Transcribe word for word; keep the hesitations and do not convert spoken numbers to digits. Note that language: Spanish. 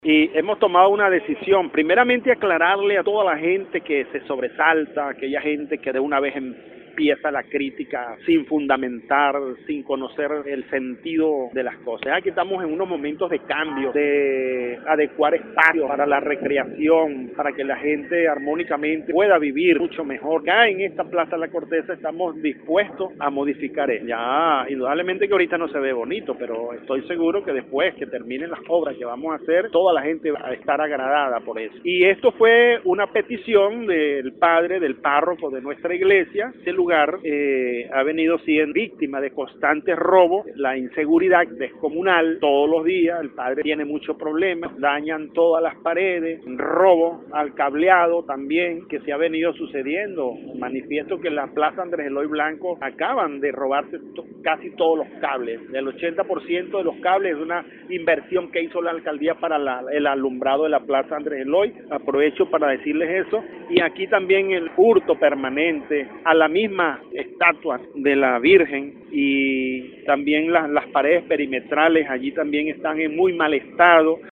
Y hemos tomado una decisión, primeramente aclararle a toda la gente que se sobresalta, aquella gente que de una vez empieza la crítica sin fundamentar, sin conocer el sentido de las cosas. Aquí estamos en unos momentos de cambio, de adecuar espacios para la recreación, para que la gente armónicamente pueda vivir mucho mejor. Acá en esta Plaza La Corteza estamos dispuestos a modificar eso. Ya, indudablemente que ahorita no se ve bonito, pero estoy seguro que después que terminen las obras que vamos a hacer, toda la gente va a estar agradada por eso. Y esto fue una petición del padre, del párroco de nuestra iglesia. Este lugar eh, ha venido siendo víctima de constantes robos, la inseguridad descomunal todos los días. El padre tiene muchos problemas, dañan todas las paredes, robo al cableado también que se ha venido sucediendo. Manifiesto que en la Plaza Andrés Eloy Blanco acaban de robarse to- casi todos los cables. El ochenta por ciento de los cables es una inversión que hizo la alcaldía para la, el alumbrado de la Plaza Andrés Eloy. Aprovecho para decirles eso. Y aquí también el hurto permanente a la misma estatua de la Virgen, y también las, las paredes perimetrales allí también están en muy mal estado.